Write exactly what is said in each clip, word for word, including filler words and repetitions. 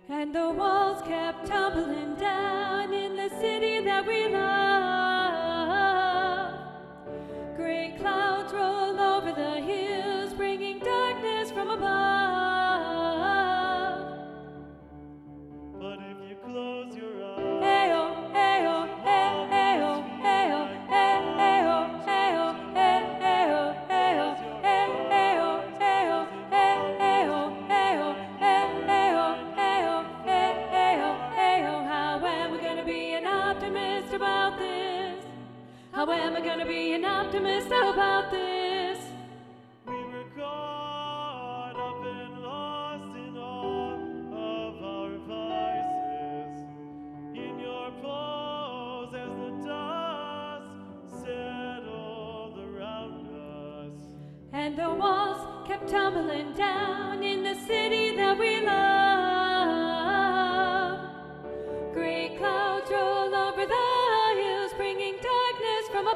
And the walls kept tumbling down in the city that we love. Great clouds roll over the hills, bringing darkness from above. But if you close your eyes, Ayo, ayo, eh, ayo, ayo, eh, ayo, ayo, eh, ayo, ayo, eh, ayo, ayo, eh, ayo, ayo, eh, ayo, ayo, eh, ayo, ayo. How am I gonna be an optimist about this? How am I gonna be an optimist about this? we were caught up and lost in all of our vices. In your pose as the dust settled around us. And the walls kept tumbling down in the city that we love. Great clouds roll over the hills, bringing darkness from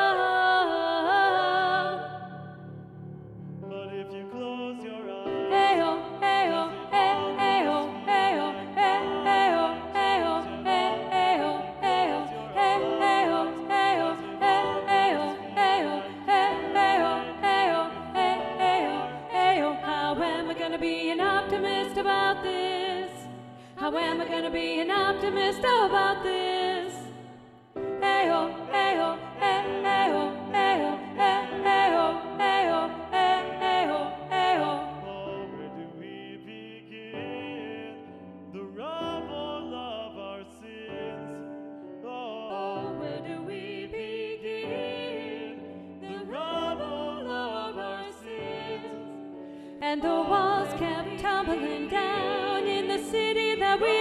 above. But if you close your eyes, Ayo, ayo, eh, ayo, ayo, eh, ayo, ayo, eh, ayo, ayo, eh, ayo, ayo, eh, ayo, ayo, eh, ayo, ayo, eh, ayo, ayo. How am I gonna be an optimist about this? How am I gonna be an optimist about this? Ayo, ayo, eh, ayo, ayo, eh, ayo, ayo, eh, ayo, ayo. oh, where do we begin? The rubble of our sins. Oh, Oh, where do we begin? The rubble of our sins. And the walls kept tumbling down in the city that we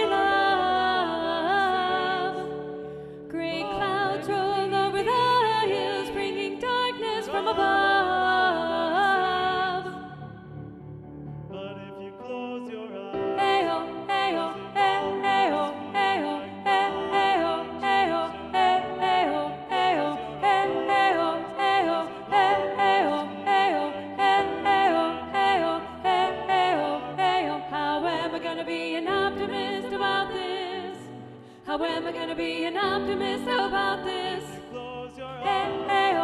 love. Great clouds roll over the hills, bringing darkness from above. but if you close your eyes, Ayo, ayo, eh, ayo, ayo, eh, ayo, ayo, eh, ayo, ayo, eh, ayo, ayo, eh, ayo, ayo, eh, ayo, ayo, eh, ayo, ayo. How am I gonna be an optimist about this? How am I gonna be an optimist about this? close your Eh, eyes. ayo,